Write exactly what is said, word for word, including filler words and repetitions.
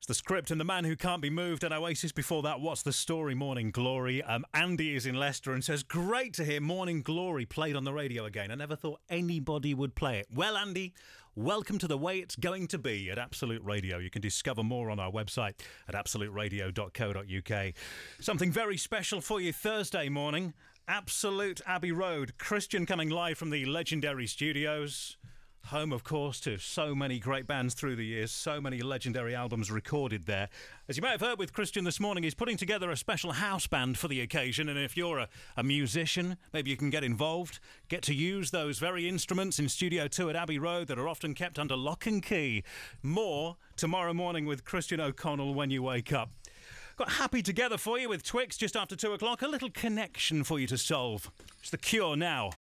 The Script and The Man Who Can't Be Moved, and Oasis before that. What's the Story? Morning Glory. Um, Andy is in Leicester and says, great to hear Morning Glory played on the radio again. I never thought anybody would play it. Well, Andy, welcome to the way it's going to be at Absolute Radio. You can discover more on our website at absolute radio dot co dot uk. Something very special for you Thursday morning. Absolute Abbey Road. Christian coming live from the legendary studios. Home, of course, to so many great bands through the years, so many legendary albums recorded there. As you may have heard with Christian this morning, he's putting together a special house band for the occasion, and if you're a, a musician, maybe you can get involved, get to use those very instruments in Studio two at Abbey Road that are often kept under lock and key. More tomorrow morning with Christian O'Connell when you wake up. Got Happy Together for you with Twix just after two o'clock. A little connection for you to solve. It's The Cure now.